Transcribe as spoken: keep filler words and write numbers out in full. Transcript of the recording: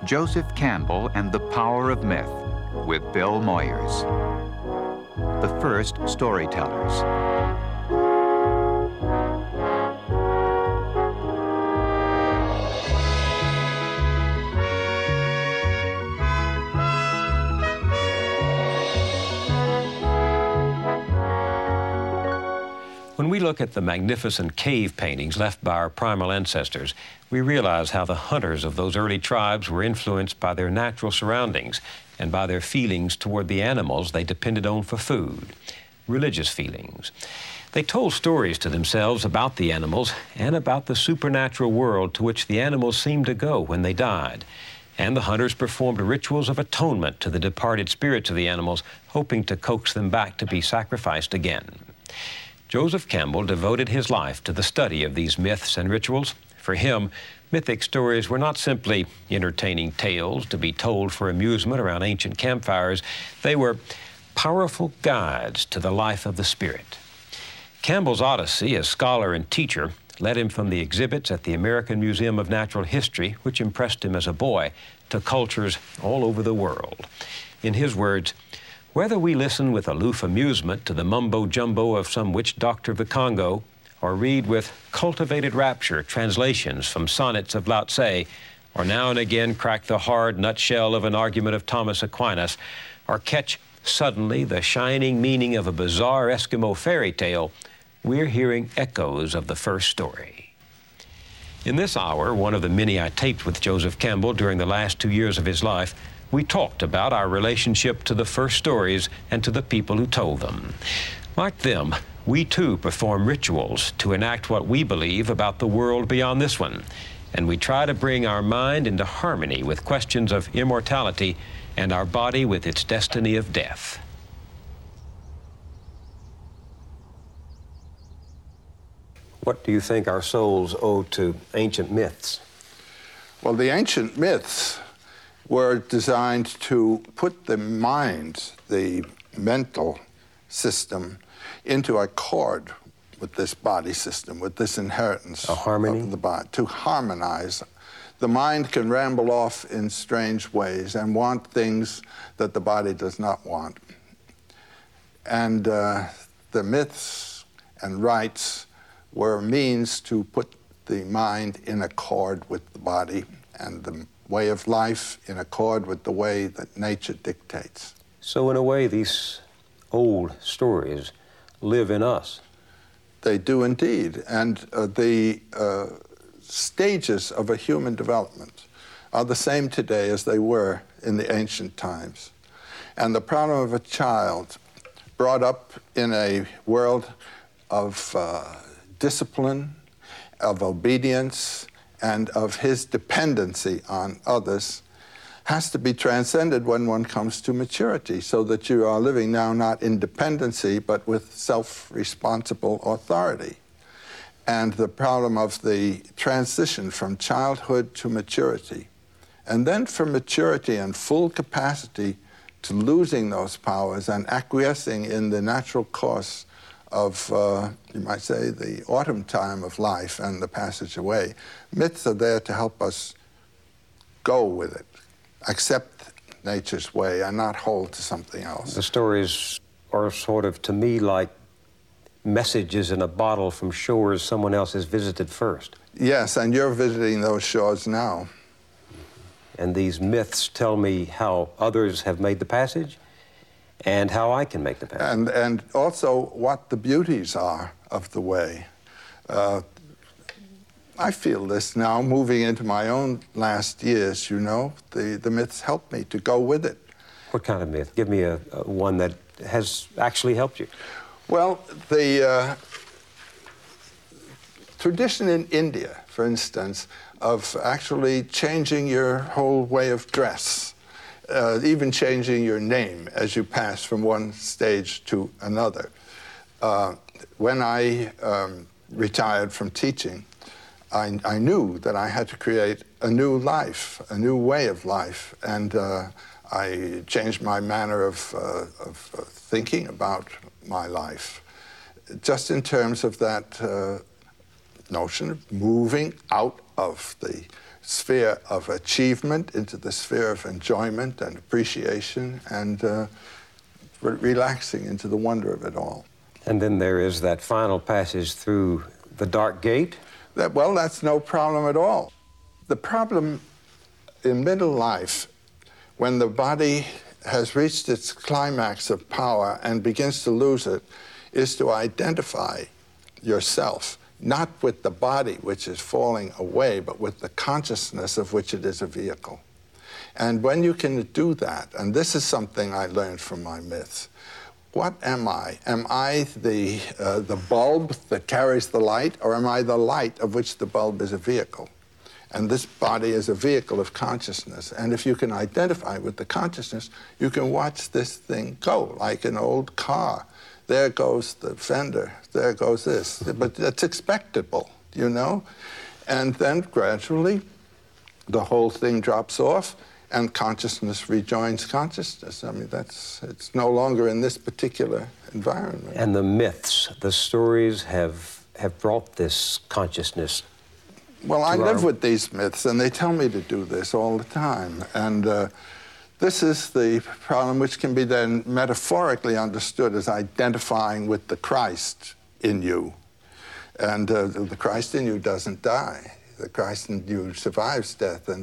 Joseph Campbell and the Power of Myth with Bill Moyers. The First Storytellers. When we look at the magnificent cave paintings left by our primal ancestors, we realize how the hunters of those early tribes were influenced by their natural surroundings and by their feelings toward the animals they depended on for food, religious feelings. They told stories to themselves about the animals and about the supernatural world to which the animals seemed to go when they died. And the hunters performed rituals of atonement to the departed spirits of the animals, hoping to coax them back to be sacrificed again. Joseph Campbell devoted his life to the study of these myths and rituals. For him, mythic stories were not simply entertaining tales to be told for amusement around ancient campfires. They were powerful guides to the life of the spirit. Campbell's odyssey as scholar and teacher led him from the exhibits at the American Museum of Natural History, which impressed him as a boy, to cultures all over the world. In his words, whether we listen with aloof amusement to the mumbo-jumbo of some witch doctor of the Congo, or read with cultivated rapture translations from sonnets of Lao Tse, or now and again crack the hard nutshell of an argument of Thomas Aquinas, or catch suddenly the shining meaning of a bizarre Eskimo fairy tale, we're hearing echoes of the first story. In this hour, one of the many I taped with Joseph Campbell during the last two years of his life, we talked about our relationship to the first stories and to the people who told them. Like them, we too perform rituals to enact what we believe about the world beyond this one. And we try to bring our mind into harmony with questions of immortality and our body with its destiny of death. What do you think our souls owe to ancient myths? Well, the ancient myths were designed to put the mind, the mental system, into accord with this body system, with this inheritance a harmony of the body, to harmonize. The mind can ramble off in strange ways and want things that the body does not want. And uh, the myths and rites were a means to put the mind in accord with the body and the way of life in accord with the way that nature dictates. So in a way, these old stories live in us. They do indeed. And uh, the uh, stages of a human development are the same today as they were in the ancient times. And the problem of a child brought up in a world of uh, discipline, of obedience, and of his dependency on others has to be transcended when one comes to maturity, so that you are living now not in dependency, but with self-responsible authority. And the problem of the transition from childhood to maturity, and then from maturity and full capacity to losing those powers and acquiescing in the natural course of, uh, you might say, the autumn time of life and the passage away. Myths are there to help us go with it, accept nature's way, and not hold to something else. The stories are sort of, to me, like messages in a bottle from shores someone else has visited first. Yes, and you're visiting those shores now. And these myths tell me how others have made the passage and how I can make the passage. And, and also what the beauties are of the way. Uh, I feel this now, moving into my own last years, you know. The, the myths help me to go with it. What kind of myth? Give me a, a one that has actually helped you. Well, the uh, tradition in India, for instance, of actually changing your whole way of dress, uh, even changing your name as you pass from one stage to another. Uh, when I um, retired from teaching, I, I knew that I had to create a new life, a new way of life, and uh, I changed my manner of, uh, of uh, thinking about my life, just in terms of that uh, notion of moving out of the sphere of achievement into the sphere of enjoyment and appreciation, and uh, re relaxing into the wonder of it all. And then there is that final passage through the dark gate. That, well, that's no problem at all. The problem in middle life, when the body has reached its climax of power and begins to lose it, is to identify yourself, not with the body which is falling away, but with the consciousness of which it is a vehicle. And when you can do that, and this is something I learned from my myths, what am I? Am I the, uh, the bulb that carries the light, or am I the light of which the bulb is a vehicle? And this body is a vehicle of consciousness. And if you can identify with the consciousness, you can watch this thing go, like an old car. There goes the fender, there goes this. But that's expectable, you know? And then gradually, the whole thing drops off, and consciousness rejoins consciousness. I mean, that's, it's no longer in this particular environment. And the myths, the stories have, have brought this consciousness. Well, I live with these myths, and they tell me to do this all the time. And uh, this is the problem, which can be then metaphorically understood as identifying with the Christ in you. And uh, the Christ in you doesn't die. The Christ in you survives death and